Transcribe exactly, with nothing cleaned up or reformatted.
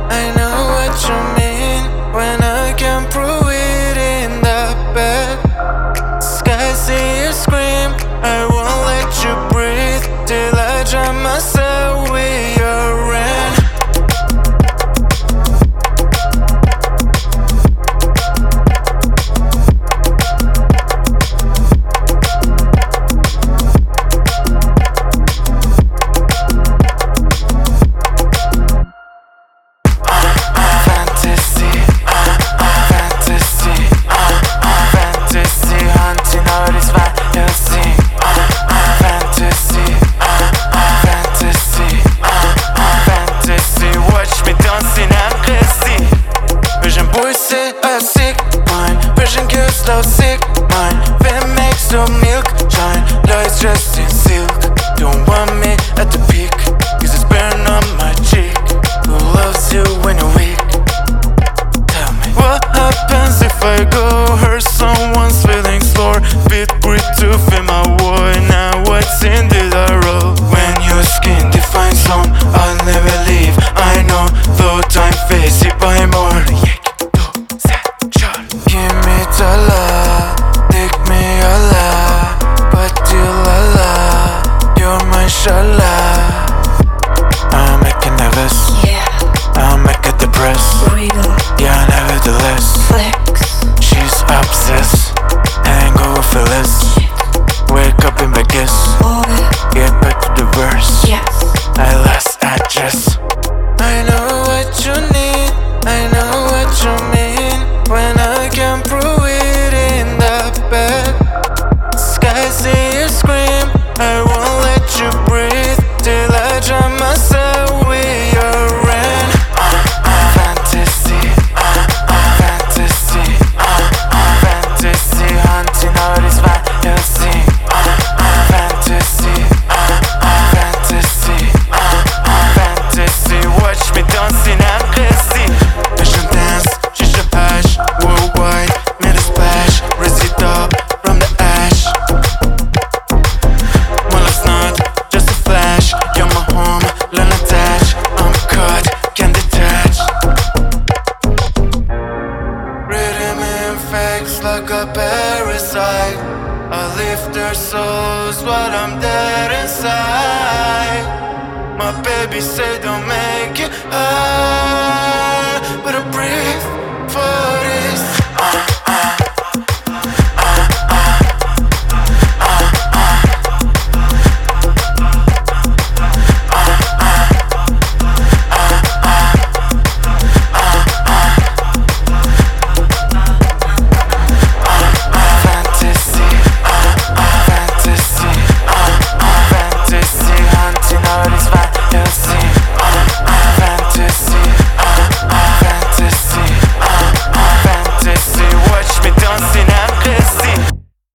I know what you mean when I can prove it in the bed. Sky see you scream, I won't let you breathe till I drown myself with your rain. So sick, mine Fat makes so milk shine. Lights dressed in silk. Don't want me at the peak, cause it's burning on my cheek. Who loves you when you're weak? Tell me, what happens if I go hurt someone's feelings for bit grit to feel my war? Now what's in the roll? When your skin defines zone, I'll never leave. I know, though time fades it by more. Give me the love, take me alive, but you la la, you're my shala. I'll make you nervous, yeah. I'll make her depressed, Real. yeah, nevertheless. Flex. She's obsessed, hangover fearless. Wake up in Vegas, Boy. get back to the verse. Yes. I lost address. I know what you need, I know what you mean when I can prove it in the bed. Sky see you scream, I won't let you breathe till I drown myself with your rain. Fantasy, fantasy, fantasy, haunting all this fantasy. Fantasy, fantasy, fantasy, watch me dancing, I'm crazy. Fashion dance, shisha hash, worldwide, made a splash, raise it up from the ash. Well, it's not just a flash, you're my home, learn attach. I'm caught, can't detach. Rhythm infects like a parasite. I lift their souls while I'm dead inside. My baby say don't make it hard, but I breathe.